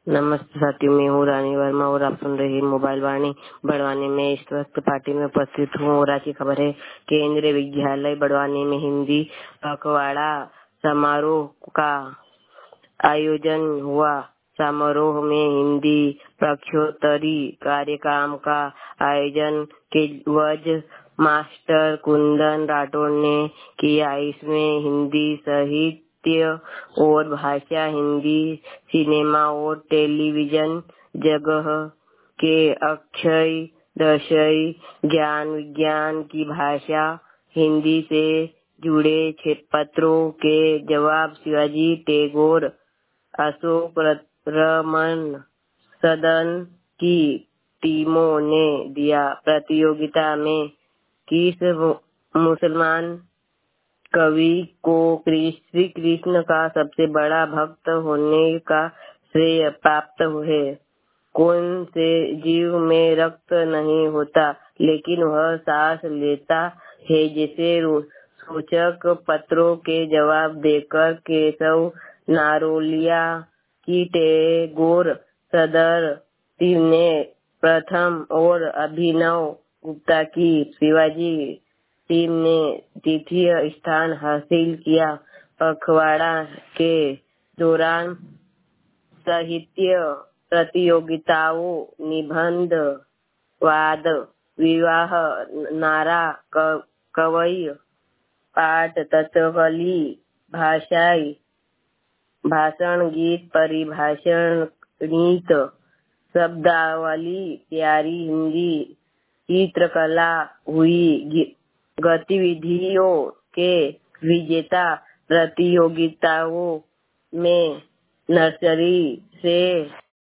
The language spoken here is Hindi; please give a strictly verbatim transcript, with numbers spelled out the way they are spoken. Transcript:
नमस्ते साथियों, मैं हूँ रानी वर्मा और आप सुन रहे हैं मोबाइल वाणी बड़वानी में। इस वक्त पार्टी में उपस्थित हूँ और आज की खबर है। केंद्रीय विद्यालय बड़वानी में हिंदी पखवाड़ा समारोह का आयोजन हुआ। समारोह में हिंदी प्रश्नोत्तरी कार्यक्रम का आयोजन केवज मास्टर कुंदन राठौड़ ने किया। इसमें हिंदी साहित्य और भाषा, हिंदी सिनेमा और टेलीविजन जगह के अक्षय दशय, ज्ञान विज्ञान की भाषा, हिंदी से जुड़े पत्रों के जवाब, शिवाजी टैगोर, अशोक रमन सदन की टीमों ने दिया। प्रतियोगिता में किस मुसलमान कवि को श्री कृष्ण का सबसे बड़ा भक्त होने का श्रेय प्राप्त है? कौन से जीव में रक्त नहीं होता लेकिन वह सांस लेता है? जैसे सूचक पत्रों के जवाब देकर केशव नारोलिया की टैगोर सदर टीम ने प्रथम और अभिनव गुप्ता की शिवाजी टीम ने द्वितीय स्थान हासिल किया। पखवाड़ा के दौरान साहित्य प्रतियोगिताओं, निबंध, वाद विवाह, नारा कवई पाठ, कथकली, भाषाई भाषण, गीत, परिभाषण, गीत, शब्दावली, प्यारी हिंदी, चित्रकला हुई। गतिविधियों के विजेता प्रतियोगिताओं में नर्सरी से